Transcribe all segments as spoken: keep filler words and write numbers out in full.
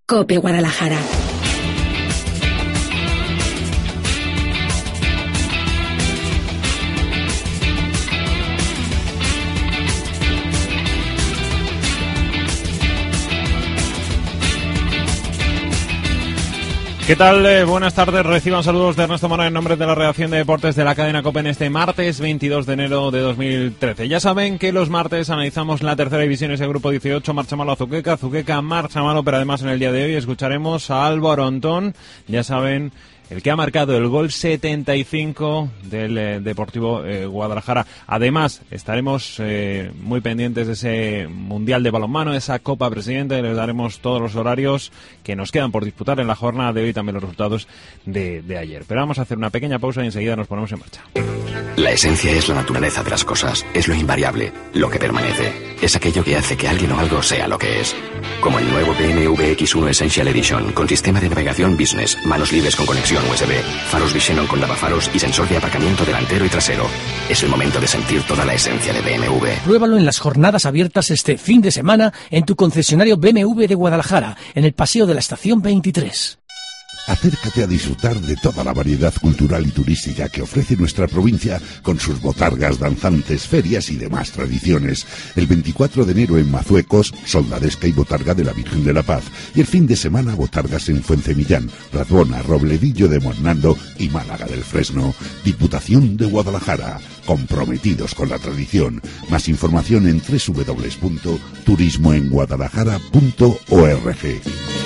COPE Guadalajara. ¿Qué tal? Eh, buenas tardes. Reciban saludos de Ernesto Mora en nombre de la redacción de deportes de la cadena COPE en este martes veintidós de enero de dos mil trece. Ya saben que los martes analizamos la tercera división, ese grupo dieciocho, Marchamalo Azuqueca, Azuqueca Marchamalo, pero además en el día de hoy escucharemos a Álvaro Antón, ya saben, el que ha marcado el gol setenta y cinco del eh, Deportivo eh, Guadalajara. Además, estaremos eh, muy pendientes de ese Mundial de Balonmano, de esa Copa Presidente. Les daremos todos los horarios que nos quedan por disputar en la jornada de hoy y también los resultados de, de ayer. Pero vamos a hacer una pequeña pausa y enseguida nos ponemos en marcha. La esencia es la naturaleza de las cosas, es lo invariable, lo que permanece. Es aquello que hace que alguien o algo sea lo que es. Como el nuevo B M W X uno Essential Edition, con sistema de navegación business, manos libres con conexión U S B, faros Vision con lavafaros y sensor de aparcamiento delantero y trasero. Es el momento de sentir toda la esencia de B M W. Pruébalo en las jornadas abiertas este fin de semana en tu concesionario B M W de Guadalajara, en el Paseo de la Estación veintitrés. Acércate a disfrutar de toda la variedad cultural y turística que ofrece nuestra provincia con sus botargas, danzantes, ferias y demás tradiciones. El veinticuatro de enero en Mazuecos, soldadesca y botarga de la Virgen de la Paz. Y el fin de semana botargas en Fuencemillán, Razbona, Robledillo de Mornando y Málaga del Fresno. Diputación de Guadalajara, comprometidos con la tradición. Más información en doble u doble u doble u punto turismo en guadalajara punto org.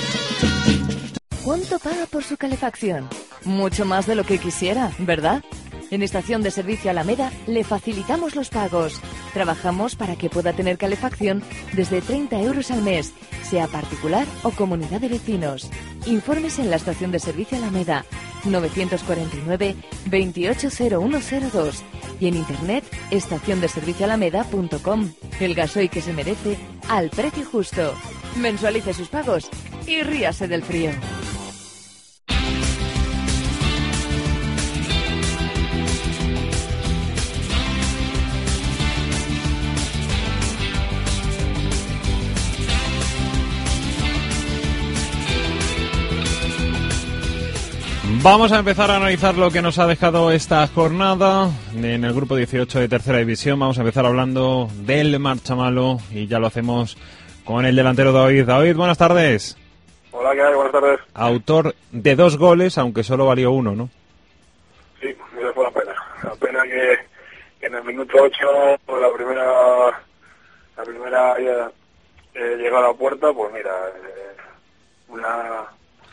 ¿Cuánto paga por su calefacción? Mucho más de lo que quisiera, ¿verdad? En Estación de Servicio Alameda le facilitamos los pagos. Trabajamos para que pueda tener calefacción desde treinta euros al mes, sea particular o comunidad de vecinos. Informes en la Estación de Servicio Alameda, novecientos cuarenta y nueve, veintiocho cero uno cero dos y en internet estación de servicio alameda punto com. El gasoil que se merece al precio justo. Mensualice sus pagos y ríase del frío. Vamos a empezar a analizar lo que nos ha dejado esta jornada en el grupo dieciocho de tercera división. Vamos a empezar hablando del Marchamalo y ya lo hacemos con el delantero David. David, buenas tardes. Hola, ¿qué hay? Buenas tardes. Autor de dos goles, aunque solo valió uno, ¿no? Sí, esa fue la pena. La pena que, que en el minuto ocho, por la primera la primera eh, llegó a la puerta, pues mira, eh, una...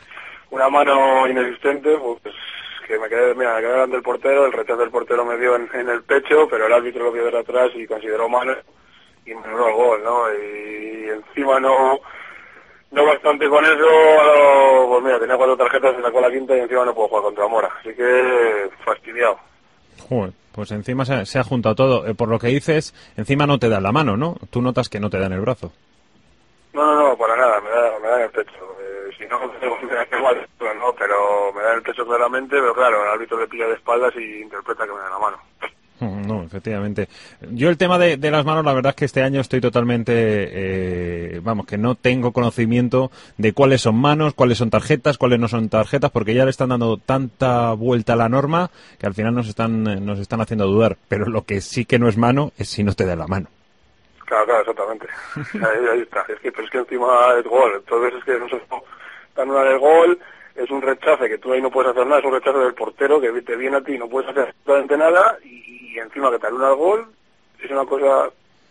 una mano inexistente, pues que me quedé, mira, me quedé delante del portero, el rechazo del portero me dio en, en el pecho, pero el árbitro lo vio desde atrás y consideró mano y me anuló el gol, ¿no? Y encima no no bastante con eso, pues mira, tenía cuatro tarjetas, se sacó la quinta y encima no puedo jugar contra Mora, así que fastidiado. Joder, pues encima se, se ha juntado todo. Eh, por lo que dices, encima no te dan la mano, ¿no? Tú notas que no te dan el brazo. No, no, no, para nada, me da, me da en el pecho. Eh, si no, me da igual, no, pero me da en el pecho claramente, pero claro, el árbitro le pilla de espaldas y interpreta que me da la mano. No, efectivamente. Yo el tema de, de las manos, la verdad es que este año estoy totalmente, eh, vamos, que no tengo conocimiento de cuáles son manos, cuáles son tarjetas, cuáles no son tarjetas, porque ya le están dando tanta vuelta a la norma que al final nos están, nos están haciendo dudar. Pero lo que sí que no es mano es si no te da la mano. Claro, claro, exactamente. Ahí, ahí está. Es que, pero es que encima es gol. Entonces es que no se dan una del gol, es un rechace que tú ahí no puedes hacer nada, es un rechace del portero que te viene a ti, no puedes hacer absolutamente nada y, y encima que te anula el gol, es una cosa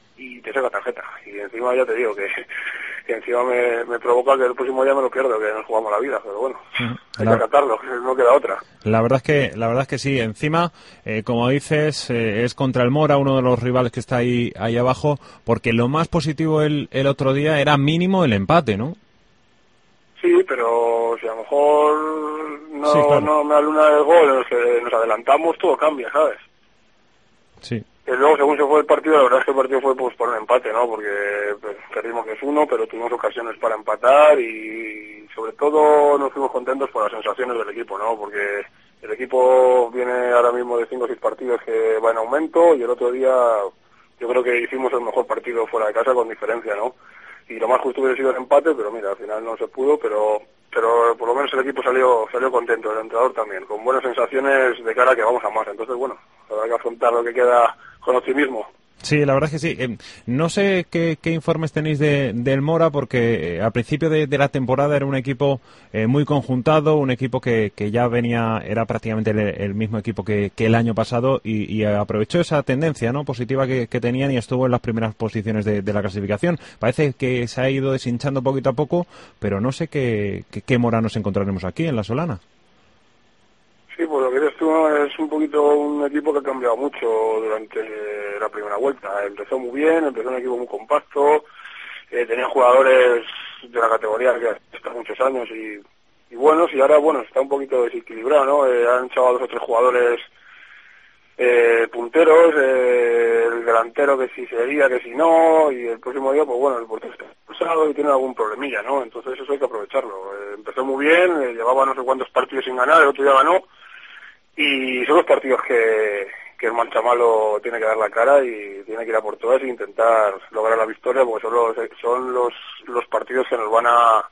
y te saca tarjeta. Y encima ya te digo que, que encima me, me provoca que el próximo día me lo pierdo, que nos jugamos la vida, pero bueno, hay la... que acatarlo, no queda otra. La verdad es que la verdad es que sí, encima, eh, como dices, eh, es contra el Mora, uno de los rivales que está ahí ahí abajo, porque lo más positivo el, el otro día era mínimo el empate, ¿no? Sí, pero si a lo mejor no, sí, claro. no me aluna el gol, nos, nos adelantamos, todo cambia, ¿sabes? Sí. Y luego, según se fue el partido, la verdad es que el partido fue pues por un empate, ¿no? Porque pues, perdimos que es uno, pero tuvimos ocasiones para empatar y sobre todo nos fuimos contentos por las sensaciones del equipo, ¿no? Porque el equipo viene ahora mismo de cinco o seis partidos que va en aumento y el otro día yo creo que hicimos el mejor partido fuera de casa con diferencia, ¿no? y lo más justo hubiera sido el empate, pero mira, al final no se pudo, pero pero por lo menos el equipo salió salió contento, el entrenador también, con buenas sensaciones de cara a que vamos a más. Entonces, bueno, habrá que afrontar lo que queda con optimismo. Sí, la verdad es que sí. Eh, no sé qué, qué informes tenéis de, del Mora, porque eh, al principio de, de la temporada era un equipo eh, muy conjuntado, un equipo que, que ya venía, era prácticamente el, el mismo equipo que, que el año pasado y, y aprovechó esa tendencia, ¿no?, positiva que, que tenían y estuvo en las primeras posiciones de, de la clasificación. Parece que se ha ido deshinchando poquito a poco, pero no sé qué, qué, qué Mora nos encontraremos aquí en La Solana. Sí, pues lo que dices tú es un poquito un equipo que ha cambiado mucho durante la primera vuelta. Empezó muy bien, empezó un equipo muy compacto, eh, tenía jugadores de la categoría que están muchos años y, y buenos, y ahora, bueno, está un poquito desequilibrado, ¿no? Eh, han echado a dos o tres jugadores eh, punteros, eh, el delantero que si sería, que si no, y el próximo día, pues bueno, el portero está expulsado y tiene algún problemilla, ¿no? Entonces eso hay que aprovecharlo. Eh, empezó muy bien, eh, llevaba no sé cuántos partidos sin ganar, el otro día ganó. Y son los partidos que, que el Manchamalo tiene que dar la cara y tiene que ir a por todas e intentar lograr la victoria, porque son los, son los, los partidos que nos van a,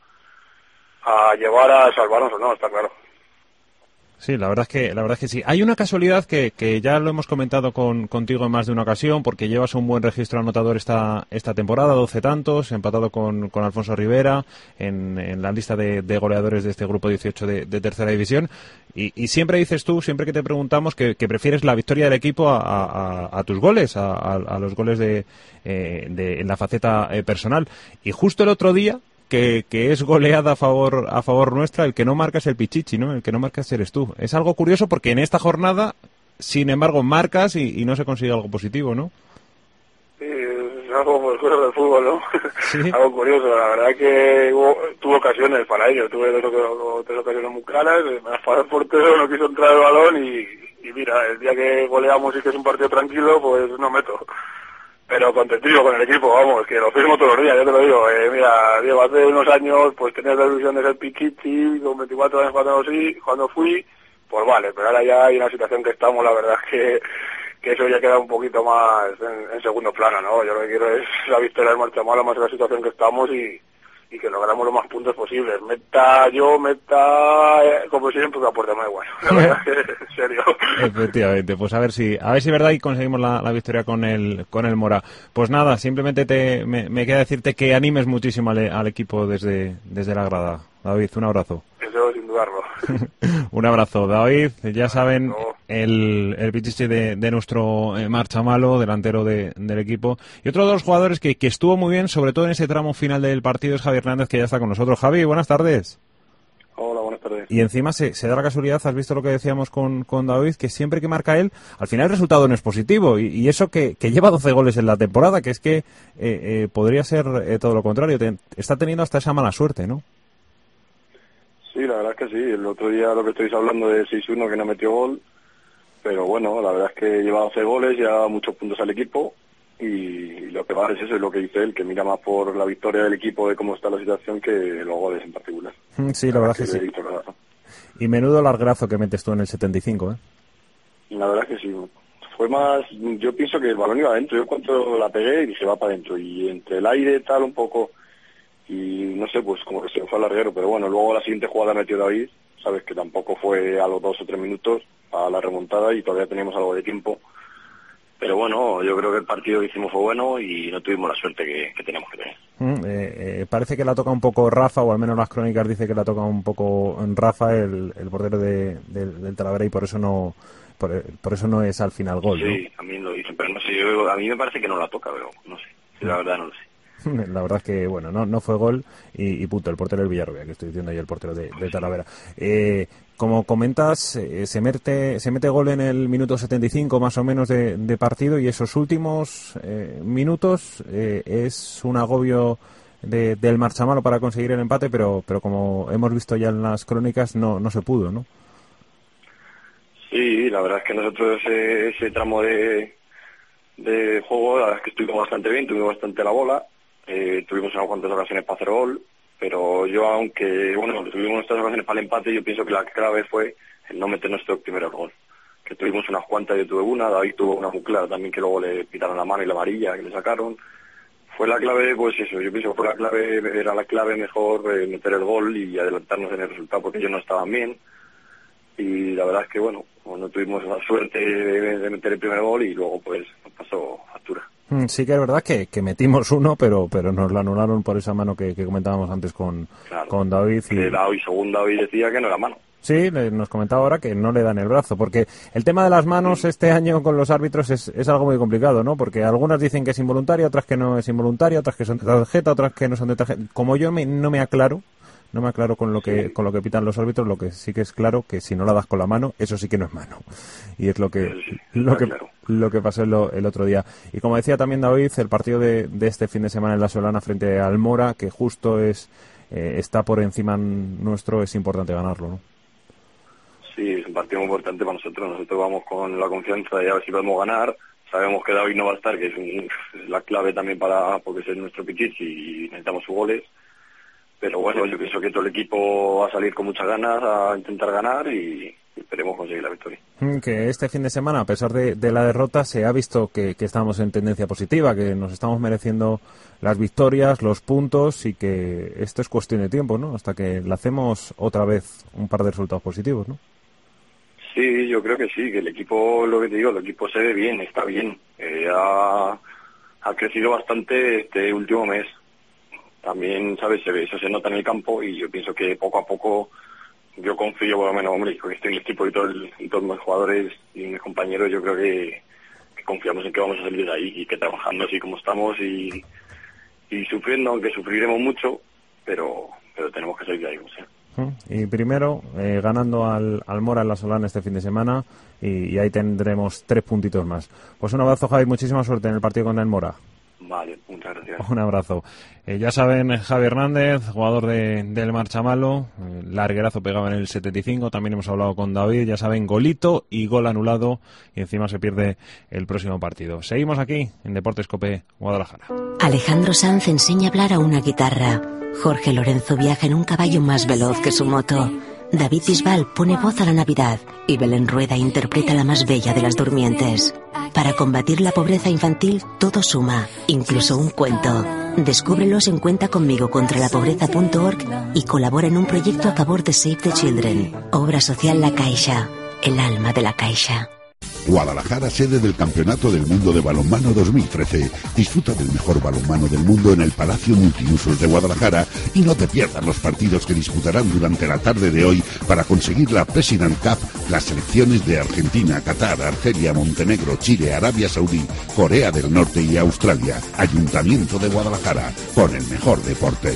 a llevar a salvarnos o no, está claro. Sí, la verdad es que la verdad es que sí. Hay una casualidad que, que ya lo hemos comentado con, contigo en más de una ocasión, porque llevas un buen registro anotador esta esta temporada, doce tantos, empatado con, con Alfonso Rivera en, en la lista de, de goleadores de este grupo dieciocho de, de tercera división. Y, y siempre dices tú, siempre que te preguntamos, que, que prefieres la victoria del equipo a, a, a tus goles, a, a, a los goles de, eh, de en la faceta eh, personal. Y justo el otro día, Que, que es goleada a favor a favor nuestra, el que no marca es el Pichichi, ¿no? El que no marcas eres tú. Es algo curioso porque en esta jornada, sin embargo, marcas y, y no se consigue algo positivo, ¿no? Sí, es algo pues, cosas del fútbol, ¿no? ¿Sí? Algo curioso, la verdad que hubo, tuve ocasiones para ello, tuve dos, dos, tres ocasiones muy claras, me afanó el portero, no quiso entrar el balón y, y mira, el día que goleamos y que es un partido tranquilo, pues no meto. Pero contentillo con el equipo, vamos, que lo firmo todos los días, yo te lo digo. Eh, mira, Diego, hace unos años, pues tenías la ilusión de ser Pichichi, con veinticuatro años cuando, sí, cuando fui, pues vale, pero ahora ya hay una situación que estamos, la verdad es que, que eso ya queda un poquito más en, en segundo plano, ¿no? Yo lo que quiero es la victoria del Manchamalo, más en la situación que estamos y, y que logramos los más puntos posibles. Meta yo, meta, eh, como siempre, que aporte más igual. La verdad es que, en serio. Efectivamente, pues a ver si a ver si es verdad y conseguimos la, la victoria con el con el Mora. Pues nada, simplemente te me, me queda decirte que animes muchísimo al, al equipo desde desde la grada. David, un abrazo. Eso sin dudarlo. Un abrazo, David. Ya saben, no. el, el Pichichi de, de nuestro eh, Manchamalo, delantero de, del equipo. Y otro de los jugadores que, que estuvo muy bien, sobre todo en ese tramo final del partido, es Javi Hernández, que ya está con nosotros. Javi, buenas tardes. Hola, buenas tardes. Y encima se, se da la casualidad, has visto lo que decíamos con, con David, que siempre que marca él, al final el resultado no es positivo. Y, y eso que, que lleva doce goles en la temporada, que es que eh, eh, podría ser eh, todo lo contrario. Te, está teniendo hasta esa mala suerte, ¿no? Sí, la verdad es que sí. El otro día lo que estáis hablando de seis uno que no metió gol, pero bueno, la verdad es que lleva doce goles, ya muchos puntos al equipo y lo que vale es eso, es lo que dice él, que mira más por la victoria del equipo de cómo está la situación que los goles en particular. Sí, la verdad es que, que sí. Y menudo largazo que metes tú en el setenta y cinco, ¿eh? La verdad es que sí. Fue más, yo pienso que el balón iba adentro. Yo cuando la pegué dije va para adentro y entre el aire tal un poco y no sé, pues como que se fue al larguero, pero bueno, luego la siguiente jugada metió David, sabes que tampoco fue a los dos o tres minutos a la remontada y todavía teníamos algo de tiempo, pero bueno, yo creo que el partido que hicimos fue bueno y no tuvimos la suerte que, que teníamos que tener. Mm, eh, eh, parece que la toca un poco Rafa, o al menos las crónicas dice que la toca un poco Rafa, el, el portero de, de, del Talavera, y por eso no por, por eso no es al final gol, sí, ¿no? También lo dicen, pero no sé, yo, a mí me parece que no la toca, pero no sé, la verdad no lo sé. La verdad es que, bueno, no no fue gol y, y punto, el portero del Villarrobia, que estoy diciendo ahí el portero de, de Talavera. Eh, como comentas, eh, se mete se mete gol en el minuto setenta y cinco más o menos de, de partido, y esos últimos eh, minutos eh, es un agobio de, del Manchamalo para conseguir el empate, pero pero como hemos visto ya en las crónicas, no no se pudo, ¿no? Sí, la verdad es que nosotros ese, ese tramo de, de juego, la verdad es que estuvimos bastante bien, tuvimos bastante la bola. Eh, tuvimos unas cuantas ocasiones para hacer gol, pero yo, aunque bueno, tuvimos nuestras ocasiones para el empate, yo pienso que la clave fue el no meter nuestro primer gol. Que tuvimos unas cuantas, yo tuve una, David tuvo una muy clara también, que luego le pitaron la mano y la amarilla que le sacaron. fue la clave, pues eso, yo pienso que fue la clave, era la clave mejor eh, meter el gol y adelantarnos en el resultado, porque ellos no estaban bien. Y la verdad es que, bueno, no tuvimos la suerte de, de meter el primer gol y luego, pues, nos pasó factura. Sí que es verdad que, que metimos uno, pero pero nos lo anularon por esa mano que, que comentábamos antes con, claro, con David. Y... Que David, según David decía que no era mano. Sí, nos comentaba ahora que no le dan el brazo, porque el tema de las manos este año con los árbitros es, es algo muy complicado, ¿no? Porque algunas dicen que es involuntaria, otras que no es involuntaria, otras que son de tarjeta, otras que no son de tarjeta. Como yo me, no me aclaro, no me aclaro con lo que sí. con lo que pitan los árbitros, lo que sí que es claro que si no la das con la mano, eso sí que no es mano. Y es lo que sí, lo que claro. lo que pasó el, el otro día. Y como decía también David, el partido de, de este fin de semana en La Solana frente al Mora, que justo es eh, está por encima nuestro, es importante ganarlo, ¿no? Sí, es un partido muy importante para nosotros. Nosotros vamos con la confianza de a ver si podemos ganar. Sabemos que David no va a estar, que es, un, es la clave también para, porque es nuestro pichichi y necesitamos sus goles. Pero bueno, yo pienso que todo el equipo va a salir con muchas ganas a intentar ganar y esperemos conseguir la victoria. Que este fin de semana, a pesar de, de la derrota, se ha visto que, que estamos en tendencia positiva, que nos estamos mereciendo las victorias, los puntos y que esto es cuestión de tiempo, ¿no? Hasta que le hacemos otra vez un par de resultados positivos, ¿no? Sí, yo creo que sí, que el equipo, lo que te digo, el equipo se ve bien, está bien. Eh, ha, ha crecido bastante este último mes. También, ¿sabes? Se ve, eso se nota en el campo y yo pienso que poco a poco yo confío, por lo menos, hombre, que estoy en el equipo y, todo el, y todos mis jugadores y mis compañeros, yo creo que, que confiamos en que vamos a salir de ahí y que trabajando así como estamos y, y sufriendo, aunque sufriremos mucho, pero pero tenemos que salir de ahí, o sea. Y primero, eh, ganando al, al Mora en La Solana este fin de semana y, y ahí tendremos tres puntitos más. Pues un abrazo, Javi, muchísima suerte en el partido contra el Mora. Vale, muchas gracias. Un abrazo. Eh, ya saben, Javi Hernández, jugador de, del Marchamalo, eh, larguerazo pegaba en el setenta y cinco, también hemos hablado con David, ya saben, golito y gol anulado y encima se pierde el próximo partido. Seguimos aquí en Deportes Cope Guadalajara. Alejandro Sanz enseña a hablar a una guitarra. Jorge Lorenzo viaja en un caballo más veloz que su moto. David Bisbal pone voz a la Navidad y Belén Rueda interpreta la más bella de las durmientes. Para combatir la pobreza infantil, todo suma, incluso un cuento. Descúbrelos en cuenta conmigo contra la pobreza punto org y colabora en un proyecto a favor de Save the Children. Obra social La Caixa, el alma de la Caixa. Guadalajara, sede del Campeonato del Mundo de Balonmano dos mil trece. Disfruta del mejor balonmano del mundo en el Palacio Multiusos de Guadalajara y no te pierdas los partidos que disputarán durante la tarde de hoy para conseguir la President Cup las selecciones de Argentina, Qatar, Argelia, Montenegro, Chile, Arabia Saudí, Corea del Norte y Australia. Ayuntamiento de Guadalajara, con el mejor deporte.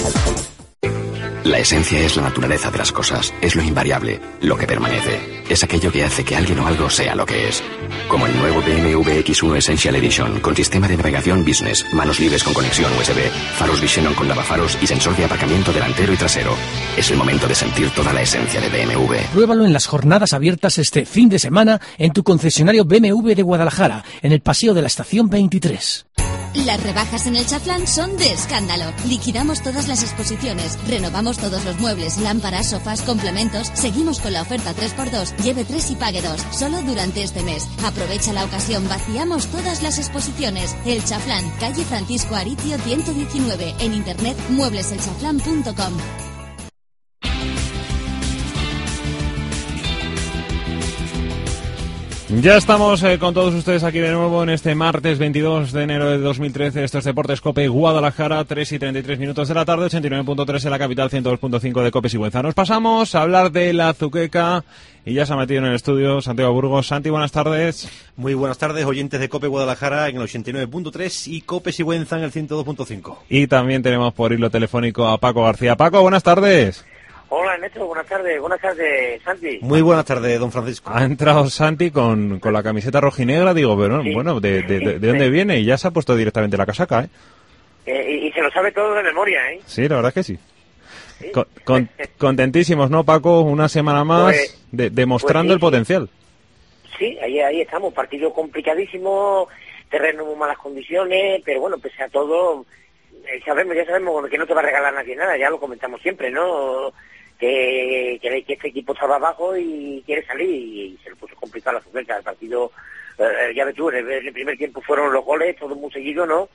La esencia es la naturaleza de las cosas, es lo invariable, lo que permanece. Es aquello que hace que alguien o algo sea lo que es. Como el nuevo B M W X uno Essential Edition, con sistema de navegación business, manos libres con conexión U S B, faros Vision con lavafaros y sensor de aparcamiento delantero y trasero. Es el momento de sentir toda la esencia de B M W. Pruébalo en las jornadas abiertas este fin de semana en tu concesionario B M W de Guadalajara, en el Paseo de la Estación veintitrés. Las rebajas en el Chaflán son de escándalo. Liquidamos todas las exposiciones, renovamos todos los muebles, lámparas, sofás, complementos. Seguimos con la oferta tres por dos, lleve tres y pague dos, solo durante este mes. Aprovecha la ocasión, vaciamos todas las exposiciones. El Chaflán, calle Francisco Aricio ciento diecinueve, en internet muebles el chaflán punto com. Ya estamos eh, con todos ustedes aquí de nuevo en este martes veintidós de enero de dos mil trece. Esto es Deportes Cope Guadalajara, tres y treinta y tres minutos de la tarde, ochenta y nueve punto tres en la capital, ciento dos punto cinco de Cope Sigüenza. Nos pasamos a hablar de la Azuqueca y ya se ha metido en el estudio Santiago Burgos. Santi, buenas tardes. Muy buenas tardes, oyentes de Cope Guadalajara en el ochenta y nueve punto tres y Cope Sigüenza en el ciento dos punto cinco. Y también tenemos por hilo telefónico a Paco García. Paco, buenas tardes. Hola, Ernesto, buenas tardes. Buenas tardes, Santi. Muy buenas tardes, don Francisco. Ha entrado Santi con, con la camiseta rojinegra, digo, pero sí. Bueno, ¿de, de, de, de dónde sí. viene? Y ya se ha puesto directamente la casaca, ¿eh? eh y, y se lo sabe todo de memoria, ¿eh? Sí, la verdad es que sí. ¿Sí? Con, con, contentísimos, ¿no, Paco? Una semana más pues, de, demostrando pues sí, el potencial. Sí, ahí, ahí estamos. Partido complicadísimo, terreno en muy malas condiciones, pero bueno, pese a todo, eh, sabemos, ya sabemos que no te va a regalar nadie nada, ya lo comentamos siempre, ¿no? Que, que, que este equipo estaba abajo y quiere salir y se le puso complicado la Azuqueca. El partido, eh, ya ves tú, en el, el primer tiempo fueron los goles, todo muy seguido, ¿no?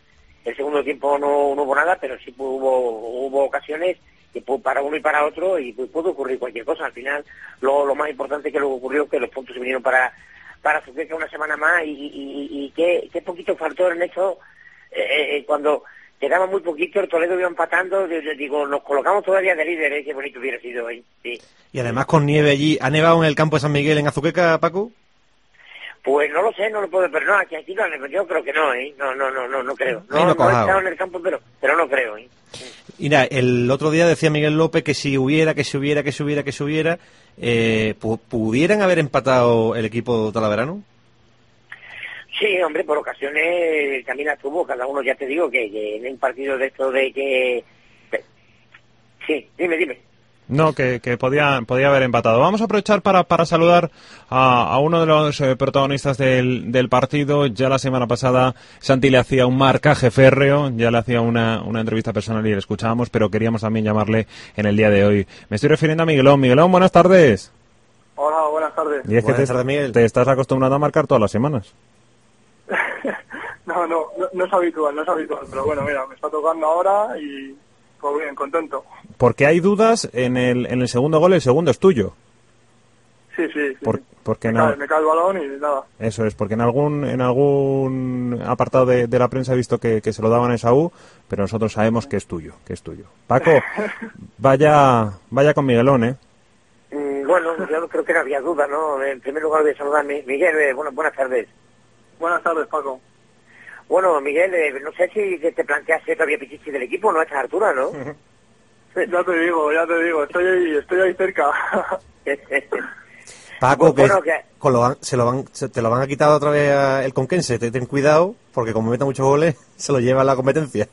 el segundo tiempo no, no hubo nada, pero sí hubo, hubo ocasiones que para uno y para otro, y pudo ocurrir cualquier cosa. Al final, lo, lo más importante que luego ocurrió, que los puntos se vinieron para para Azuqueca una semana más, y, y, y, y qué, qué poquito faltó en eso, eh, eh, cuando quedaba muy poquito, el Toledo iba empatando, yo, yo digo, nos colocamos todavía de líder, ¿eh? Qué bonito hubiera sido ahí, sí. Y además con nieve allí, ¿ha nevado en el campo de San Miguel en Azuqueca, Paco? Pues no lo sé, no lo puedo, pero no, aquí, aquí no, yo creo que no, ¿eh? No, no, no, no, no creo. No, no, no he estado en el campo, pero, pero no creo, ¿eh? Y nada, el otro día decía Miguel López que si hubiera, que si hubiera, que si hubiera, que si hubiera, eh, ¿pudieran haber empatado el equipo talaverano? Sí, hombre, por ocasiones también la tuvo, cada uno, ya te digo, que, que en un partido de esto de que... Sí, dime, dime. No, que, que podía, podía haber empatado. Vamos a aprovechar para, para saludar a, a uno de los eh, protagonistas del, del partido. Ya la semana pasada Santi le hacía un marcaje férreo, ya le hacía una, una entrevista personal y le escuchábamos, pero queríamos también llamarle en el día de hoy. Me estoy refiriendo a Miguelón. Miguelón, buenas tardes. Hola, buenas tardes. Y es buenas que te, tardes, Miguel. te estás acostumbrando a marcar todas las semanas. no, no, no, no es habitual, no es habitual, pero bueno, mira, me está tocando ahora y pues bien, contento. Porque hay dudas en el, en el segundo gol, el segundo es tuyo. Sí, sí, sí. Por, porque me, no, cae, me cae el balón y nada. Eso es, porque en algún en algún apartado de, de la prensa he visto que, que se lo daban a Esaú, pero nosotros sabemos que es tuyo, que es tuyo. Paco, vaya vaya con Miguelón, ¿eh? Mm, bueno, yo creo que no había duda, ¿no? En primer lugar voy a saludar a Miguel, eh, bueno, buenas tardes. Buenas tardes, Paco. Bueno, Miguel, eh, no sé si te planteas ser todavía pichichi del equipo, ¿no? A esta altura, ¿no? Ya te digo, ya te digo, estoy ahí, estoy ahí cerca. Paco, que, bueno, que... Con lo van, se lo van, se, te lo van a quitar otra vez a el Conquense, ten, ten cuidado, porque como meta muchos goles, se lo lleva a la competencia.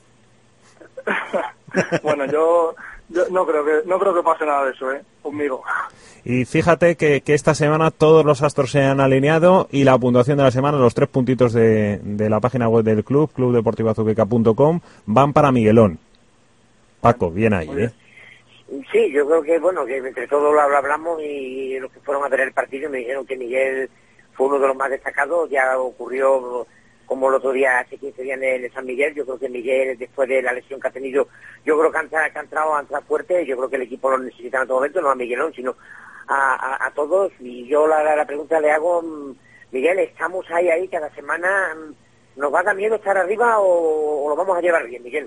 Bueno, yo, yo no creo que no creo que pase nada de eso, ¿eh? Conmigo. Y fíjate que, que esta semana todos los astros se han alineado y la puntuación de la semana, los tres puntitos de, de la página web del club, club deportivo azuqueca punto com, van para Miguelón. Paco, bien ahí, ¿eh? Sí, yo creo que, bueno, que entre todos lo hablamos y los que fueron a ver el partido me dijeron que Miguel fue uno de los más destacados. Ya ocurrió como el otro día, hace quince días en el San Miguel. Yo creo que Miguel, después de la lesión que ha tenido, yo creo que ha, que ha entrado, ha entrado fuerte. Yo creo que el equipo lo necesita en todo momento, no a Miguelón, sino a, a, a todos. Y yo la, la pregunta le hago, Miguel, ¿estamos ahí, ahí cada semana? ¿Nos va a dar miedo estar arriba o, o lo vamos a llevar bien, Miguel?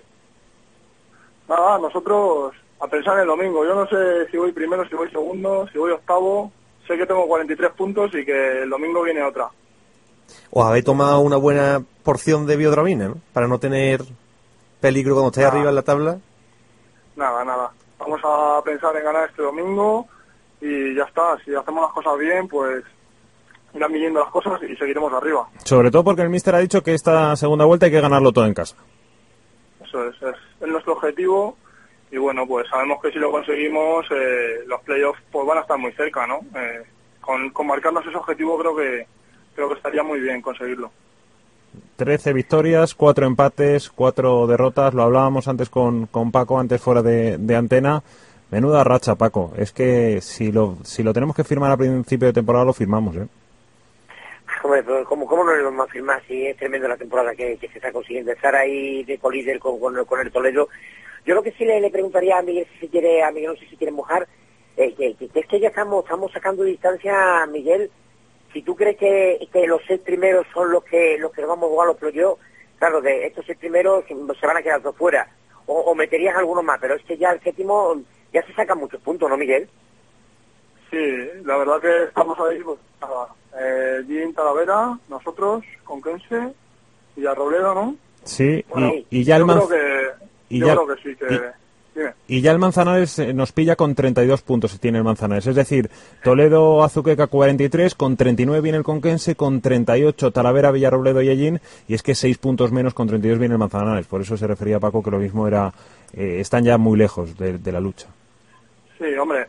Nada, nosotros a pensar en el domingo. Yo no sé si voy primero, si voy segundo, si voy octavo. Sé que tengo cuarenta y tres puntos y que el domingo viene otra. ¿Os habéis tomado una buena porción de biodramina, ¿no? Para no tener peligro cuando estéis arriba en la tabla? Nada, nada. Vamos a pensar en ganar este domingo y ya está. Si hacemos las cosas bien, pues irán viniendo las cosas y seguiremos arriba. Sobre todo porque el míster ha dicho que esta segunda vuelta hay que ganarlo todo en casa. Eso es, es, es nuestro objetivo. Y bueno, pues sabemos que si lo conseguimos, eh, los playoffs pues van a estar muy cerca, ¿no? Eh, con, con marcarnos ese objetivo creo que creo que estaría muy bien conseguirlo. trece victorias, cuatro empates, cuatro derrotas. Lo hablábamos antes con, con Paco, antes fuera de, de antena. Menuda racha, Paco. Es que si lo si lo tenemos que firmar a principio de temporada, lo firmamos, ¿eh? Hombre, pero ¿cómo, cómo no lo vamos a firmar si es tremendo la temporada que, que se está consiguiendo? Estar ahí de colíder con, con, con el Toledo. Yo lo que sí le, le preguntaría a Miguel si se quiere, a Miguel no sé si quiere mojar, eh, que, que, que es que ya estamos, estamos sacando distancia, Miguel. Si tú crees que, que los seis primeros son los que los que nos vamos a jugar los playoffs, claro, de estos seis primeros se van a quedar dos fuera. O, o meterías algunos más, pero es que ya el séptimo ya se sacan muchos puntos, ¿no, Miguel? Sí, la verdad que estamos ahí, pues nada, eh, Jim Talavera, nosotros, Conquense, y a Robledo, ¿no? Sí, bueno, y, y ya el yo Manz... creo que y yo ya... creo que sí, que... Y... Dime. Y ya el Manzanares nos pilla con treinta y dos puntos, tiene el Manzanares. Es decir, Toledo, Azuqueca cuarenta y tres, con treinta y nueve viene el Conquense, con treinta y ocho Talavera, Villarrobledo y Ellín, y es que seis puntos menos, con treinta y dos viene el Manzanares. Por eso se refería Paco que lo mismo era, eh, están ya muy lejos de, de la lucha. Sí, hombre,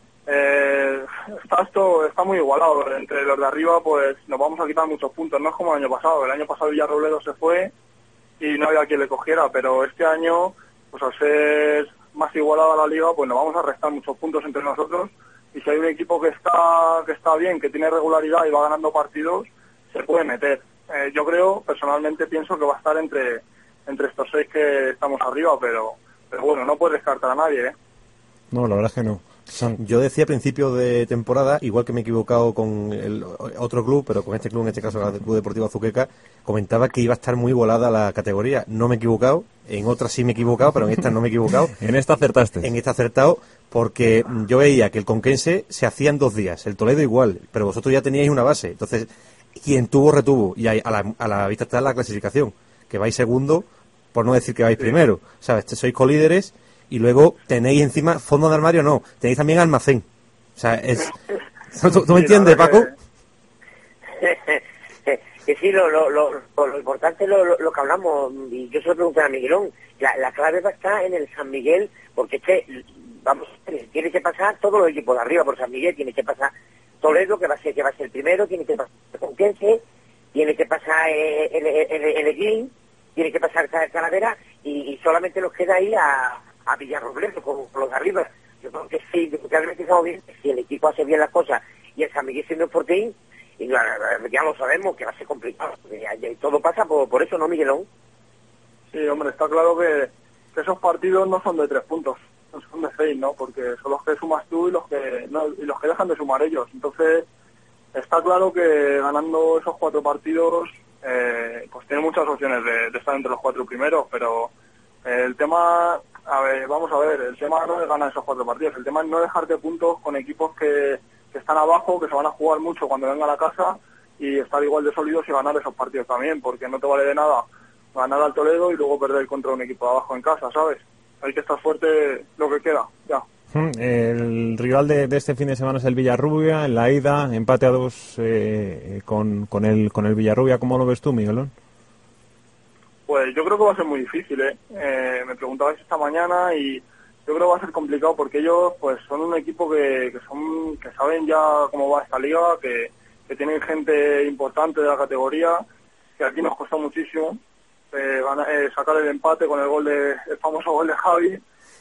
eh, está esto está muy igualado. Entre los de arriba, pues nos vamos a quitar muchos puntos. No es como el año pasado. El año pasado Villarrobledo se fue y no había quien le cogiera, pero este año, pues al ser más igualada la liga, pues nos vamos a restar muchos puntos entre nosotros, y si hay un equipo que está que está bien, que tiene regularidad y va ganando partidos, se puede meter. Eh, yo creo, personalmente pienso que va a estar entre entre estos seis que estamos arriba, pero, pero bueno, no puedes descartar a nadie, ¿eh? No, la verdad es que no. Yo decía a principio de temporada, igual que me he equivocado con el otro club, pero con este club, en este caso el Club Deportivo Azuqueca, comentaba que iba a estar muy igualada la categoría. No me he equivocado, en otras sí me he equivocado, pero en esta no me he equivocado. En esta acertaste. En esta acertado, porque yo veía que el Conquense se hacía en dos días, el Toledo igual, pero vosotros ya teníais una base. Entonces, quien tuvo, retuvo. Y a la, a la vista está la clasificación, que vais segundo, por no decir que vais primero. ¿Sabes? Sois colíderes. Y luego tenéis encima fondo de armario, no, tenéis también almacén. O sea, es... ¿Tú, tú me entiendes, Paco? Que sí, lo, lo, lo, lo importante es lo, lo, lo que hablamos, y yo se lo pregunté a Miguelón, la, la clave va a estar en el San Miguel, porque este, vamos, tiene que pasar todos los equipos de arriba por San Miguel, tiene que pasar Toledo, que va a ser que va a ser el primero, tiene que pasar Conquense, tiene que pasar eh, el, el, el, el Eguín, tiene que pasar Calavera, y, y solamente nos queda ahí a... a Villarrobledo con, con los de arriba. Yo creo que sí, realmente estamos bien, si el equipo hace bien las cosas y el San Miguel siendo Fortín, y ya, ya lo sabemos que va a ser complicado, y todo pasa por, por eso, ¿no, Miguelón? Sí, hombre, está claro que, que esos partidos no son de tres puntos, no son de seis, ¿no? Porque son los que sumas tú y los que no, y los que dejan de sumar ellos. Entonces, está claro que ganando esos cuatro partidos, eh, pues tiene muchas opciones de, de estar entre los cuatro primeros, pero eh, el tema... A ver, vamos a ver, el tema no es ganar esos cuatro partidos, el tema es no dejarte puntos con equipos que, que están abajo, que se van a jugar mucho cuando vengan a casa, y estar igual de sólidos y ganar esos partidos también, porque no te vale de nada ganar al Toledo y luego perder contra un equipo de abajo en casa, ¿sabes? Hay que estar fuerte lo que queda, ya. El rival de, de este fin de semana es el Villarrubia, en la ida, empate a dos eh, con, con, el, con el Villarrubia. ¿Cómo lo ves tú, Miguelón? Pues yo creo que va a ser muy difícil, ¿eh? eh me preguntabais esta mañana y yo creo que va a ser complicado porque ellos pues son un equipo que, que son que saben ya cómo va esta liga, que, que tienen gente importante de la categoría, que aquí nos costó muchísimo eh, van a, eh, sacar el empate con el gol de el famoso gol de Javi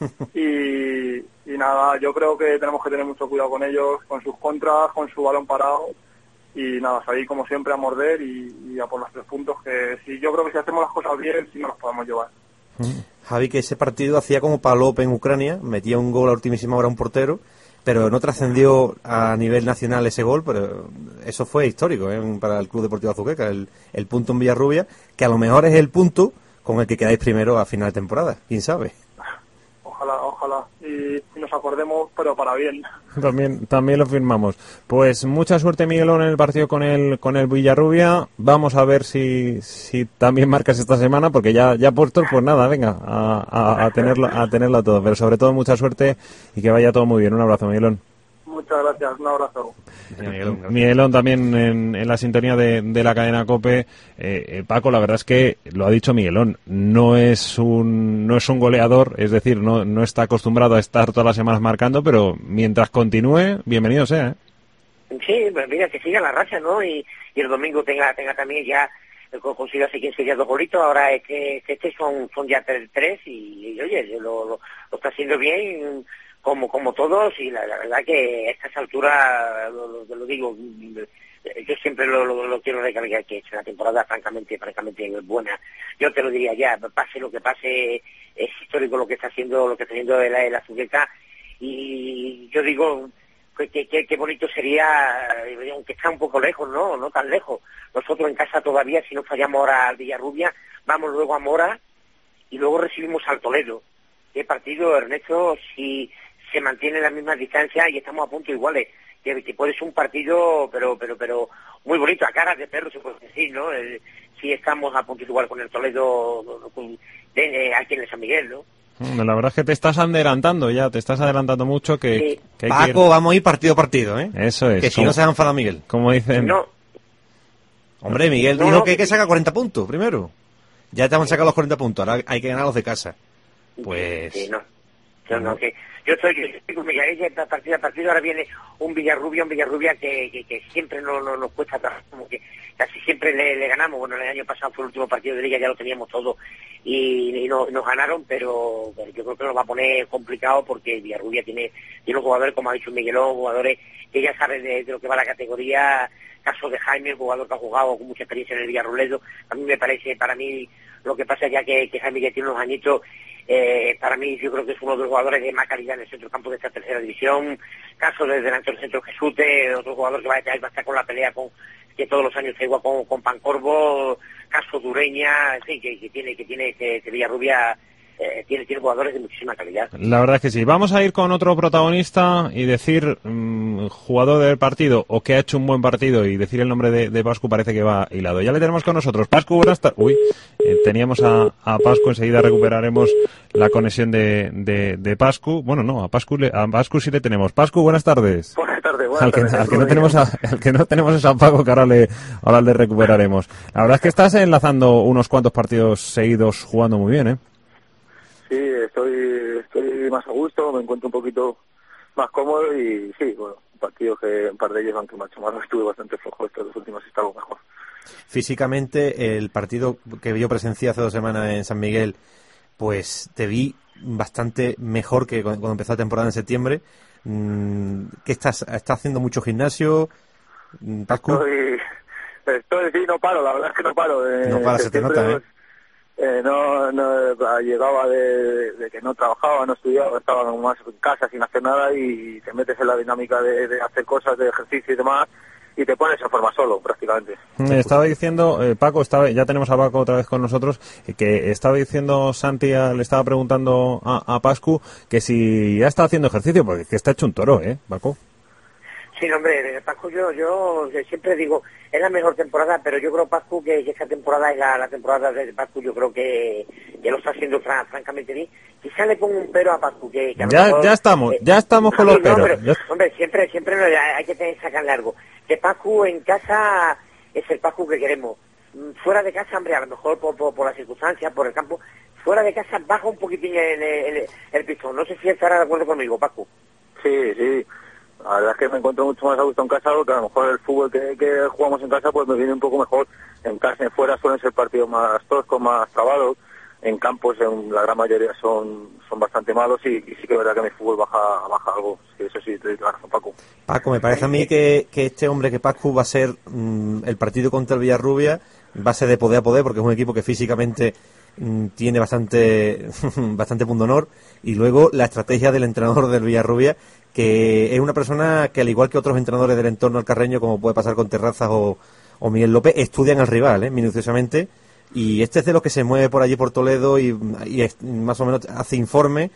y, y nada, yo creo que tenemos que tener mucho cuidado con ellos, con sus contras, con su balón parado. Y nada, salir como siempre a morder y, y a por los tres puntos, que si yo creo que si hacemos las cosas bien, sí nos los podemos llevar. Javi, que ese partido hacía como Palop en Ucrania, metía un gol a ultimísima hora a un portero, pero no trascendió a nivel nacional ese gol, pero eso fue histórico ¿eh? para el Club Deportivo Azuqueca, el, el punto en Villarrubia, que a lo mejor es el punto con el que quedáis primero a final de temporada, quién sabe. Ojalá, ojalá, y, y nos acordemos, pero para bien. También, también lo firmamos. Pues mucha suerte, Miguelón, en el partido con el con el Villarrubia. Vamos a ver si si también marcas esta semana, porque ya ya puestos, pues nada, venga, a, a, a tenerlo a tenerlo todo. Pero sobre todo mucha suerte y que vaya todo muy bien. Un abrazo, Miguelón. Muchas gracias, un abrazo. Miguelón, Miguelón también en, en la sintonía de, de la cadena COPE. Eh, eh, Paco, la verdad es que lo ha dicho Miguelón, no es un no es un goleador, es decir, no no está acostumbrado a estar todas las semanas marcando, pero mientras continúe, bienvenido sea. ¿eh? Sí, pues mira, que siga la racha, ¿no? Y, y el domingo tenga tenga también ya, consiga así quien sería dos golitos, ahora es que, que este son, son ya tres, tres y, y oye, lo, lo, lo está haciendo bien, como como todos, y la, la verdad que a estas alturas, lo, lo, lo digo, yo siempre lo, lo, lo quiero recalcar, que es una temporada francamente francamente buena. Yo te lo diría ya, pase lo que pase, es histórico lo que está haciendo lo que está haciendo el, el Azuqueca, y yo digo que, que, que, que bonito sería, aunque está un poco lejos, no no tan lejos, nosotros en casa todavía, si no fallamos ahora al Villarrubia, vamos luego a Mora y luego recibimos al Toledo. ¿Qué partido, Ernesto? Si se mantiene la misma distancia y estamos a punto iguales, que, que puede ser un partido pero pero pero muy bonito, a caras de perro se puede decir, ¿no? Eh, si estamos a punto igual con el Toledo, con, de, eh, aquí en el San Miguel, ¿no? La verdad es que te estás adelantando ya, te estás adelantando mucho, que, sí. que hay Paco, que ir... vamos a ir partido a partido, ¿eh? Eso es. Que si como, no se ha enfadado Miguel. Como dicen... No. Hombre, Miguel no, dijo no, que hay que sacar cuarenta puntos primero. Ya te han sacado los cuarenta puntos, ahora hay que ganar los de casa. Pues... Sí, no. Yo, no, que yo estoy, yo estoy con Miguel, partido a partido, ahora viene un Villarrubia, un Villarrubia que, que, que siempre no, no nos cuesta trabajo, como que casi siempre le, le ganamos. Bueno, el año pasado fue el último partido de Liga, ya lo teníamos todo y, y no, nos ganaron, pero, pero yo creo que nos va a poner complicado porque Villarrubia tiene, tiene un jugador, como ha dicho Miguelón, jugadores que ya saben de, de lo que va la categoría. Caso de Jaime, jugador que ha jugado con mucha experiencia en el Villarrobledo, a mí me parece, para mí, Lo que pasa ya que, que San Miguel tiene unos añitos, eh, para mí yo creo que es uno de los jugadores de más calidad en el centro campo de esta tercera división. Caso de delante del centro Jesute, otro jugador que va a, va a estar con la pelea con que todos los años está igual con, con Pancorbo, Caso Dureña, en fin, que, que tiene que tiene que, que Villarrubia eh, tiene, tiene jugadores de muchísima calidad. La verdad es que sí. Vamos a ir con otro protagonista y decir mmm, jugador del partido o que ha hecho un buen partido y decir el nombre de, de Pascu parece que va hilado. Ya le tenemos con nosotros. Pascu, buenas tardes. Uy, eh, teníamos a, a Pascu, enseguida recuperaremos la conexión de, de, de Pascu. Bueno, no, a Pascu, le, a Pascu sí le tenemos. Pascu, buenas tardes. Buenas tardes, buenas al que, tardes. Al que, no tenemos a, al que no tenemos es a Paco, que ahora le, ahora le recuperaremos. La verdad es que estás enlazando unos cuantos partidos seguidos jugando muy bien, ¿eh? Sí, estoy, estoy más a gusto, me encuentro un poquito más cómodo y sí, bueno, partidos que un par de ellos, aunque macho más estuve bastante flojo, estos dos últimos estaba mejor. Físicamente, el partido que yo presencié hace dos semanas en San Miguel, pues te vi bastante mejor que cuando empezó la temporada en septiembre. ¿Qué estás, estás haciendo mucho gimnasio, Pascu? Estoy, estoy, sí, no paro, la verdad es que no paro. Eh, no para, se te nota, ¿eh? Eh, no, no llegaba de, de que no trabajaba, no estudiaba, estaba más en casa sin hacer nada y te metes en la dinámica de, de hacer cosas, de ejercicio y demás y te pones en forma solo prácticamente. Me estaba diciendo, eh, Paco, estaba, ya tenemos a Paco otra vez con nosotros, eh, que estaba diciendo Santi, le estaba preguntando a, a Pascu que si ya está haciendo ejercicio, porque que está hecho un toro, ¿eh, Paco? Sí, hombre, Pascu, yo, yo siempre digo, es la mejor temporada, pero yo creo, Pascu, que, que esta temporada es la, la temporada de Pascu, yo creo que, que lo está haciendo fran, francamente bien. Quizá le pongo un pero a Pascu, que, que a ya, lo mejor, ya estamos, eh, ya estamos con no, los no, peros. Pero, ya... Hombre, siempre, siempre no, hay que tener, sacarle algo. Que Pascu en casa es el Pascu que queremos. Fuera de casa, hombre, a lo mejor por, por, por las circunstancias, por el campo, fuera de casa baja un poquitín el, el, el, el pistón. No sé si estará de acuerdo conmigo, Pascu. Sí, sí. La verdad es que me encuentro mucho más a gusto en casa, porque a lo mejor el fútbol que, que jugamos en casa pues me viene un poco mejor. En casa, en fuera suelen ser partidos más toscos, más trabados. En campos, en la gran mayoría son son bastante malos y, y sí que es verdad que mi fútbol baja baja algo. Sí, eso sí, te doy la razón, Paco. Paco, me parece a mí que, que este hombre, que Pascu, va a ser mmm, el partido contra el Villarrubia, va a ser de poder a poder, porque es un equipo que físicamente mmm, tiene bastante bastante punto honor, y luego la estrategia del entrenador del Villarrubia, que es una persona que, al igual que otros entrenadores del entorno alcarreño, como puede pasar con Terrazas o, o Miguel López, estudian al rival, ¿eh? minuciosamente, y este es de los que se mueve por allí por Toledo y, y es, más o menos hace informe,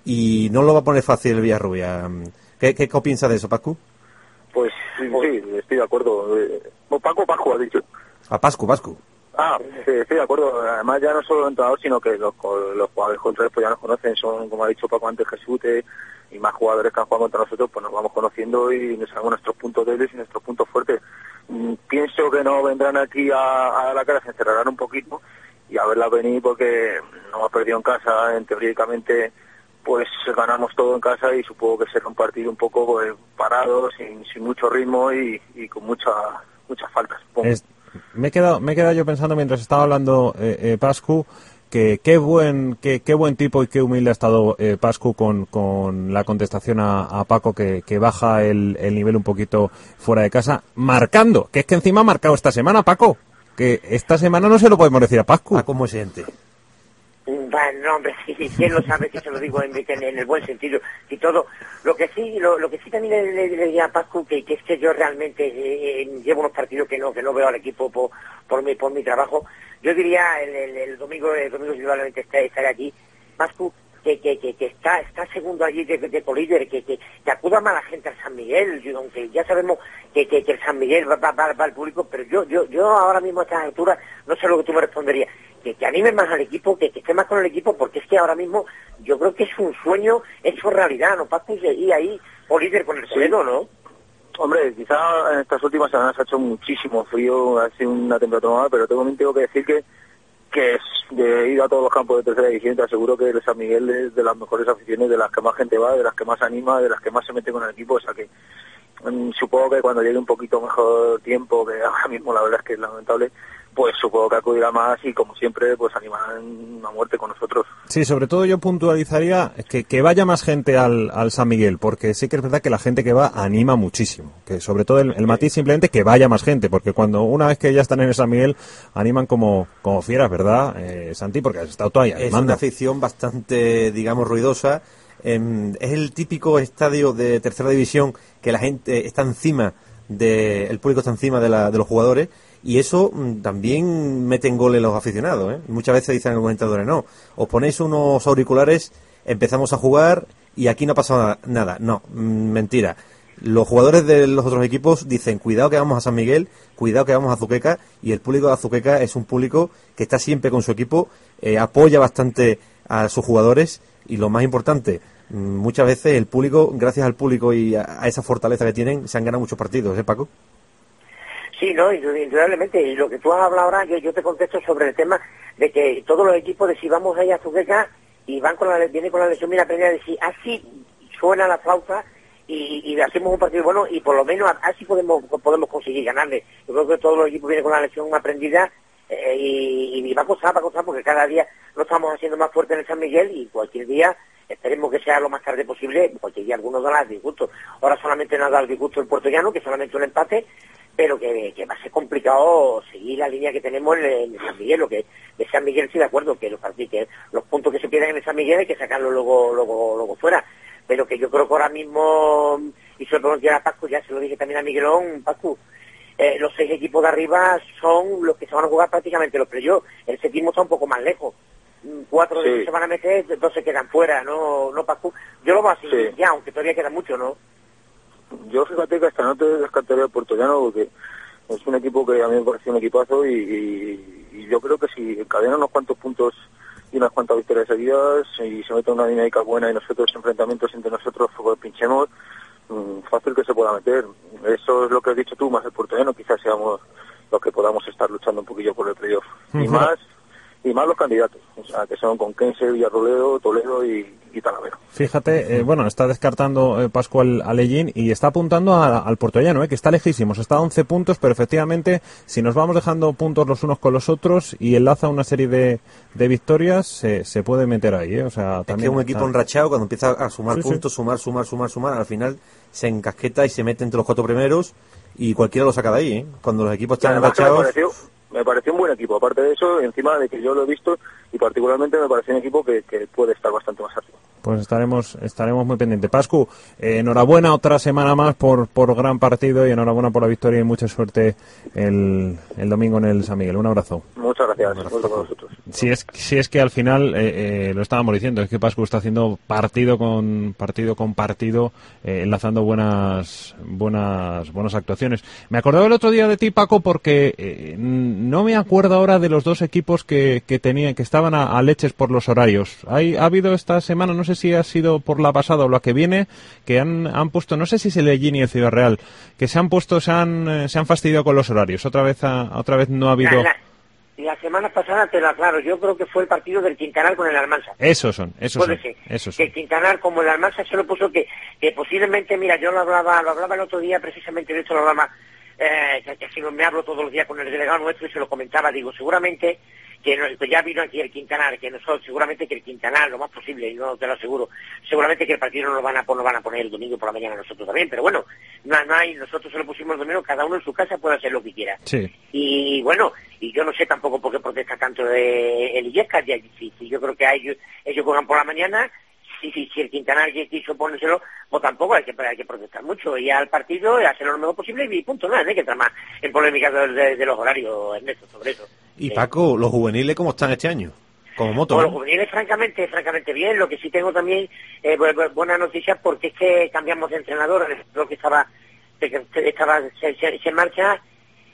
y no lo va a poner fácil el Villarrubia. ¿Qué, qué, qué piensas de eso, Pascu? Pues sí, sí, estoy de acuerdo. Paco, Pascu ha dicho. A Pascu, Pascu. Ah, sí, estoy de acuerdo. Además, ya no solo el entrenador, sino que los, los jugadores contrarios pues ya nos conocen. Son, como ha dicho Paco antes, Jesute y más jugadores que han jugado contra nosotros, pues nos vamos conociendo y nos sabemos nuestros puntos débiles y nuestros puntos fuertes. Mm, pienso que no vendrán aquí a, a la cara, se encerrarán un poquito y a verla venir, porque no hemos perdido en casa. En teóricamente, pues ganamos todo en casa y supongo que será un partido un poco pues, parado, sin, sin mucho ritmo y, y con mucha, muchas faltas. Es, me he quedado me he quedado yo pensando mientras estaba hablando eh, eh, Pascu, que qué buen qué, qué buen tipo y qué humilde ha estado eh, Pascu con, con la contestación a, a Paco, que, que baja el, el nivel un poquito fuera de casa, marcando, que es que encima ha marcado esta semana, Paco, que esta semana no se lo podemos decir a Pascu. ¿A cómo se siente? Bueno, no, hombre, sí, ¿quién lo sabe? Que se lo digo en, en, en el buen sentido y todo. Lo que sí, lo, lo que sí también le, le, le diría a Pascu, que, que es que yo realmente eh, llevo unos partidos que no que no veo al equipo por, por mi por mi trabajo. Yo diría el, el, el domingo, el domingo indudablemente estaré, estaré allí. Pascu, que, que, que, que está está segundo allí de, de colíder, que, que, que acuda más la gente al San Miguel, yo, aunque ya sabemos que, que, que el San Miguel va, va, va, va al público, pero yo yo yo ahora mismo a estas alturas no sé lo que tú me responderías. Que, que anime más al equipo, que, que esté más con el equipo, porque es que ahora mismo yo creo que es un sueño hecho realidad, ¿no, Paco? Y ahí, o líder con el Toledo, ¿no? Hombre, quizá en estas últimas semanas ha hecho muchísimo frío, ha sido una temperatura mala, pero tengo, tengo que decir que que es de ir a todos los campos de tercera división, te aseguro que el San Miguel es de las mejores aficiones, de las que más gente va, de las que más anima, de las que más se mete con el equipo, o sea que supongo que cuando llegue un poquito mejor tiempo, que ahora mismo la verdad es que es lamentable, pues supongo que acudirá más y como siempre pues animarán a muerte con nosotros. Sí, sobre todo yo puntualizaría que, que vaya más gente al, al San Miguel, porque sí que es verdad que la gente que va anima muchísimo, que sobre todo el, el matiz simplemente que vaya más gente, porque cuando una vez que ya están en el San Miguel animan como, como fieras, ¿verdad, eh, Santi? Porque has estado todavía animando. Es una afición bastante, digamos, ruidosa. Eh, es el típico estadio de tercera división que la gente está encima de, el público está encima de, la, de los jugadores. Y eso mmm, también meten goles los aficionados, ¿eh? Muchas veces dicen los comentadores, no, os ponéis unos auriculares, empezamos a jugar y aquí no pasa nada. No, mmm, mentira. Los jugadores de los otros equipos dicen, cuidado que vamos a San Miguel, cuidado que vamos a Azuqueca, y el público de Azuqueca es un público que está siempre con su equipo, eh, apoya bastante a sus jugadores y lo más importante, mmm, muchas veces el público, gracias al público y a, a esa fortaleza que tienen, se han ganado muchos partidos, ¿eh, Paco? Sí, no, indudablemente. Y lo que tú has hablado ahora, yo, yo te contesto sobre el tema de que todos los equipos de si vamos ahí a Azuqueca y van con la, viene con la lesión, mira, aprendí a decir, así suena la flauta y, y hacemos un partido bueno y por lo menos así podemos podemos conseguir ganarle. Yo creo que todos los equipos vienen con la lesión aprendida eh, y, y va a costar, va a costar porque cada día lo estamos haciendo más fuerte en el San Miguel y cualquier día esperemos que sea lo más tarde posible, porque ya algunos dan al disgusto. Ahora solamente nos da el disgusto el puertollano, que solamente un empate, pero que, que va a ser complicado seguir la línea que tenemos en, en San Miguel. Lo que de San Miguel sí de acuerdo que los que los puntos que se pierden en el San Miguel hay que sacarlos luego luego luego fuera, pero que yo creo que ahora mismo, y se lo pregunté a Pascu, ya se lo dije también a Miguelón, Pascu, eh, los seis equipos de arriba son los que se van a jugar prácticamente los playoffs. El séptimo está un poco más lejos, cuatro de ellos sí se van a meter, dos se quedan fuera, no no Pascu. Yo lo veo así, sí, ya, aunque todavía queda mucho, ¿no? Yo fíjate que hasta no te descartaría el puertollano porque es un equipo que a mí me parece un equipazo y, y, y yo creo que si encadena unos cuantos puntos y unas cuantas victorias seguidas y se mete una dinámica buena y nosotros enfrentamientos entre nosotros pues, pinchemos, mmm, fácil que se pueda meter. Eso es lo que has dicho tú, más el puertollano, quizás seamos los que podamos estar luchando un poquillo por el playoff. Uh-huh. Y más y más los candidatos, o sea, que son Conquense, Villarrobledo, Toledo y, y Talavera. Fíjate, eh, bueno, está descartando eh, Pascual Alellín y está apuntando a, al puertollano, eh, que está lejísimos, está a once puntos, pero efectivamente, si nos vamos dejando puntos los unos con los otros y enlaza una serie de, de victorias, se, se puede meter ahí, eh, o sea, también... Es que un equipo está... enrachado, cuando empieza a sumar sí, puntos, sí. sumar, sumar, sumar, sumar, al final se encasqueta y se mete entre los cuatro primeros y cualquiera lo saca de ahí, eh. Cuando los equipos están enrachados... Me pareció un buen equipo, aparte de eso, encima de que yo lo he visto y particularmente me parece un equipo que, que puede estar bastante más arriba. Pues estaremos estaremos muy pendientes. Pascu, eh, enhorabuena otra semana más por por gran partido y enhorabuena por la victoria y mucha suerte el, el domingo en el San Miguel. Un abrazo. Muchas gracias. Un abrazo con nosotros. Si es, si es que al final, eh, eh, lo estábamos diciendo, es que Pascu está haciendo partido con partido con partido, eh, enlazando buenas buenas buenas actuaciones. Me acordaba el otro día de ti, Paco, porque eh, no me acuerdo ahora de los dos equipos que, que tenían que estaban a, a leches por los horarios. Hay, ha habido esta semana, no sé si ha sido por la pasada o la que viene, que han, han puesto, no sé si es el Ellín y el Ciudad Real, que se han puesto, se han, eh, se han fastidiado con los horarios. Otra vez, ha, otra vez no ha habido... La, la, la semana pasada, te lo aclaro, yo creo que fue el partido del Quintanar con el Almansa. Esos son, esos Puede son. ser. Esos que son. el Quintanar como el Almansa se lo puso que, que posiblemente, mira, yo lo hablaba, lo hablaba el otro día, precisamente de esto lo hablaba, eh, que, que así me hablo todos los días con el delegado nuestro y se lo comentaba, digo, seguramente que, no, que ya vino aquí el Quintanar, que nosotros, seguramente que el Quintanar, lo más posible, y no te lo aseguro, seguramente que el partido no lo van a, no van a poner el domingo por la mañana nosotros también, pero bueno, no, no hay, nosotros se lo pusimos el domingo, cada uno en su casa puede hacer lo que quiera. Sí. Y bueno, y yo no sé tampoco por qué protesta tanto de el Illescas, ya, si, si yo creo que a ellos, ellos juegan por la mañana, si, si, si el Quintanar quiso ponérselo, pues tampoco hay que, hay que protestar mucho, y al partido hacerlo lo mejor posible y punto, nada, no hay que entrar más en polémica de, de, de los horarios, Ernesto, sobre eso. Y eh, Paco, ¿los juveniles cómo están este año? Como moto, bueno, ¿no? los juveniles francamente, francamente bien, lo que sí tengo también, eh, bu bu buenas noticias porque es que cambiamos de entrenador, lo que estaba, estaba se, se, se marcha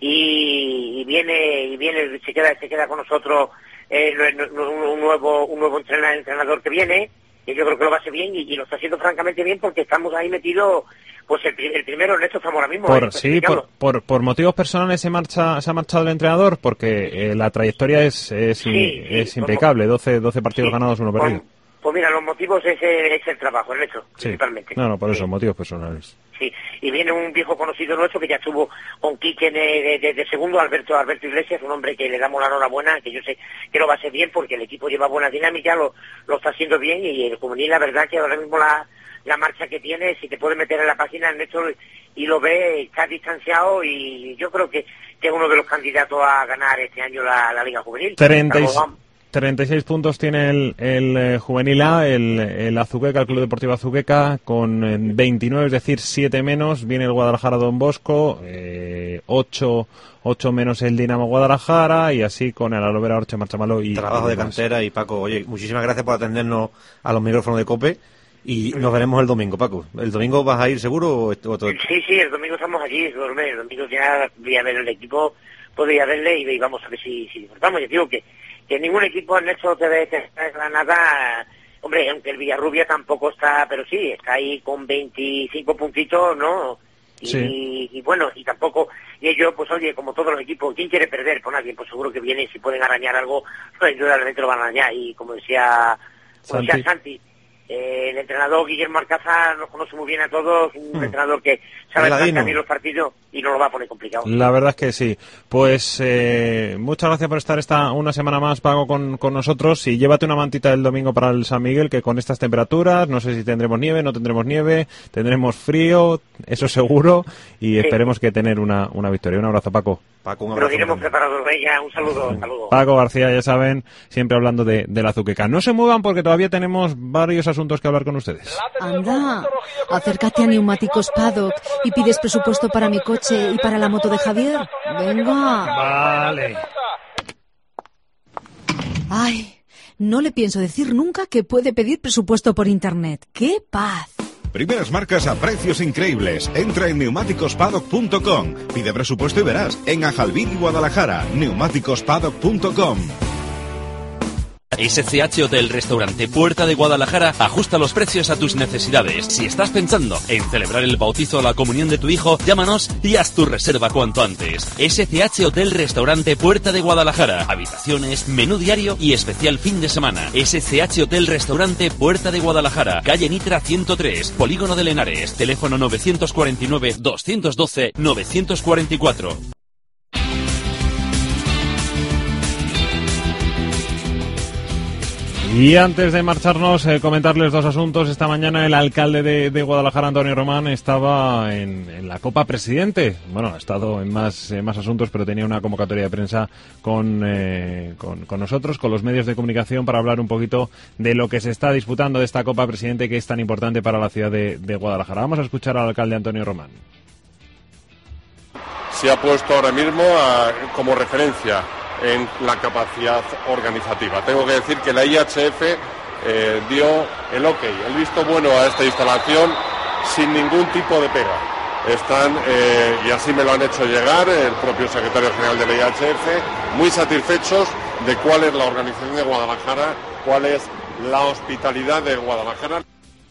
y, y viene, y viene, se queda, se queda con nosotros eh, un nuevo, un nuevo entrenador, entrenador que viene, y yo creo que lo va a hacer bien y, y lo está haciendo francamente bien porque estamos ahí metidos, pues el, el primero en esto estamos ahora mismo. Por, ahí, sí, por, por, por motivos personales se marcha se ha marchado el entrenador porque eh, la trayectoria es es, sí, in, sí, es impecable, doce, doce partidos sí, ganados, uno perdido. Pues, pues mira, los motivos es, es el trabajo, el hecho, Sí. principalmente. No, no, por eso, sí. motivos personales. Sí, y, viene un viejo conocido nuestro que ya estuvo con Quique de, de, de segundo, Alberto Alberto Iglesias, un hombre que le damos la enhorabuena, que yo sé que lo va a hacer bien porque el equipo lleva buena dinámica, lo, lo está haciendo bien, y el juvenil, la verdad que ahora mismo la, la marcha que tiene, si te puedes meter en la página, Néstor, y lo ve, está distanciado, y yo creo que, que es uno de los candidatos a ganar este año la, la Liga Juvenil. treinta y seis treinta y seis puntos tiene el, el eh, Juvenil A, el, el Azuqueca, el Club Deportivo Azuqueca, con eh, veintinueve, es decir, siete menos. Viene el Guadalajara Don Bosco, eh, ocho, ocho menos el Dinamo Guadalajara, y así con el Alovera Orche Marchamalo y trabajo y de cantera. Y Paco, oye, muchísimas gracias por atendernos a los micrófonos de COPE, y nos veremos el domingo, Paco. ¿El domingo vas a ir seguro o otro? Sí, sí, el domingo estamos allí, el domingo ya voy a ver el equipo, podría verle y vamos a ver si, si disfrutamos. Yo digo que que ningún equipo en esto te debe Granada, hombre, aunque el Villarrubia tampoco está, pero sí, está ahí con veinticinco puntitos, ¿no? Y, sí. y bueno, y tampoco, y ellos, pues oye, como todos los equipos, ¿quién quiere perder? Pues nadie, pues seguro que vienen, si pueden arañar algo, pues indudablemente lo van a arañar, y como decía, como decía Santi, Eh, el entrenador Guillermo Alcázar nos conoce muy bien a todos, un hmm. entrenador que sabe también los partidos y no lo va a poner complicado. La verdad es que sí. Pues eh, muchas gracias por estar esta una semana más, Paco, con, con nosotros, y llévate una mantita el domingo para el San Miguel, que con estas temperaturas, no sé si tendremos nieve, no tendremos nieve, tendremos frío, eso seguro, y sí. esperemos que tener una, una victoria. Un abrazo, Paco. Paco, un abrazo. Lo iremos preparados, venga, un saludo, un saludo. Paco García, ya saben, siempre hablando de, de la Azuqueca. No se muevan porque todavía tenemos varios asuntos que hablar con ustedes. Anda, acércate a Neumáticos Paddock y pides presupuesto para mi coche y para la moto de Javier. Venga. Vale. Ay, no le pienso decir nunca que puede pedir presupuesto por internet. ¡Qué paz! Primeras marcas a precios increíbles. Entra en neumáticos paddock punto com. Pide presupuesto y verás. En Ajalbí y Guadalajara. neumáticos paddock punto com. S C H Hotel Restaurante Puerta de Guadalajara ajusta los precios a tus necesidades. Si estás pensando en celebrar el bautizo o la comunión de tu hijo, llámanos y haz tu reserva cuanto antes. S C H Hotel Restaurante Puerta de Guadalajara. Habitaciones, menú diario y especial fin de semana. S C H Hotel Restaurante Puerta de Guadalajara. Calle Nitra ciento tres, Polígono de Lenares. Teléfono nueve cuatro nueve, dos uno dos, nueve cuatro cuatro. Y antes de marcharnos, eh, comentarles dos asuntos. Esta mañana el alcalde de, de Guadalajara, Antonio Román, estaba en, en la Copa Presidente. Bueno, ha estado en más, en más asuntos, pero tenía una convocatoria de prensa con, eh, con, con nosotros, con los medios de comunicación, para hablar un poquito de lo que se está disputando de esta Copa Presidente, que es tan importante para la ciudad de, de Guadalajara. Vamos a escuchar al alcalde Antonio Román. Se ha puesto ahora mismo a, como referencia en la capacidad organizativa. Tengo que decir que la I H F eh, dio el ok, el visto bueno a esta instalación sin ningún tipo de pega. Están, eh, y así me lo han hecho llegar el propio secretario general de la I H F, muy satisfechos de cuál es la organización de Guadalajara, cuál es la hospitalidad de Guadalajara.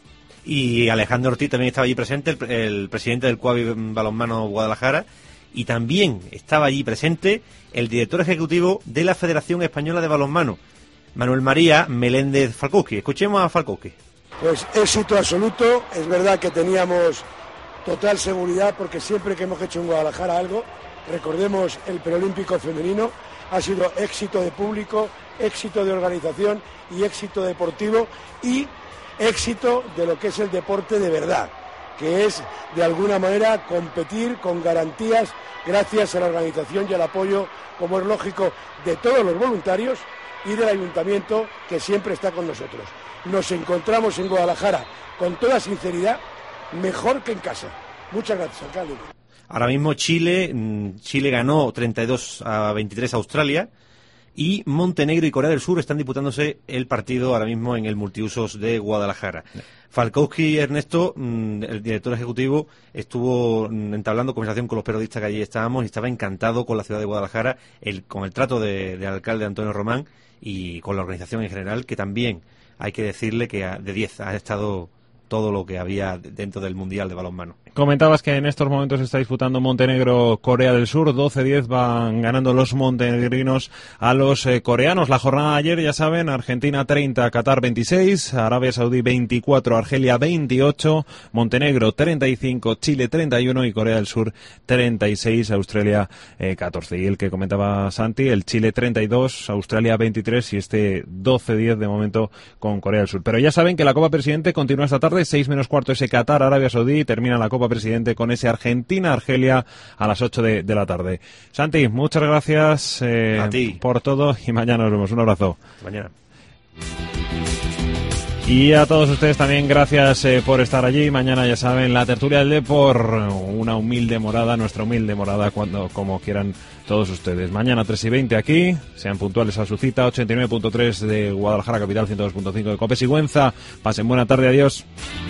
Y Alejandro Ortiz también estaba allí presente, el, el presidente del Cuavi Balonmano Guadalajara, y también estaba allí presente el director ejecutivo de la Federación Española de Balonmano, Manuel María Meléndez Falkowski. Escuchemos a Falkowski. Pues éxito absoluto. Es verdad que teníamos total seguridad, porque siempre que hemos hecho en Guadalajara algo, recordemos el preolímpico femenino, ha sido éxito de público, éxito de organización y éxito deportivo, y éxito de lo que es el deporte de verdad, que es de alguna manera competir con garantías gracias a la organización y al apoyo, como es lógico, de todos los voluntarios y del ayuntamiento, que siempre está con nosotros. Nos encontramos en Guadalajara con toda sinceridad mejor que en casa. Muchas gracias, alcalde. Ahora mismo Chile, Chile ganó treinta y dos a veintitrés a Australia, y Montenegro y Corea del Sur están disputándose el partido ahora mismo en el multiusos de Guadalajara. Falkowski, Ernesto, el director ejecutivo, estuvo entablando conversación con los periodistas que allí estábamos, y estaba encantado con la ciudad de Guadalajara, el, con el trato de, del alcalde Antonio Román y con la organización en general, que también hay que decirle que de diez ha estado todo lo que había dentro del Mundial de balonmano. Comentabas que en estos momentos está disputando Montenegro-Corea del Sur, doce diez van ganando los montenegrinos a los eh, coreanos. La jornada de ayer, ya saben, Argentina treinta, Qatar veintiséis, Arabia Saudí veinticuatro, Argelia veintiocho, Montenegro treinta y cinco, Chile treinta y uno y Corea del Sur treinta y seis, Australia eh, catorce. Y el que comentaba Santi, el Chile treinta y dos, Australia veintitrés y este doce diez de momento con Corea del Sur. Pero ya saben que la Copa Presidente continúa esta tarde, seis menos cuarto ese Qatar, Arabia Saudí, termina la Copa Presidente con ese Argentina-Argelia a las ocho de, de la tarde. Santi, muchas gracias eh, a ti por todo y mañana nos vemos. Un abrazo. Mañana. Y a todos ustedes también gracias eh, por estar allí. Mañana, ya saben, la tertulia del Depor, una humilde morada, nuestra humilde morada, cuando como quieran todos ustedes. Mañana tres y veinte aquí, sean puntuales a su cita, ochenta y nueve punto tres de Guadalajara Capital, ciento dos punto cinco de Cope Sigüenza. Pasen buena tarde, adiós.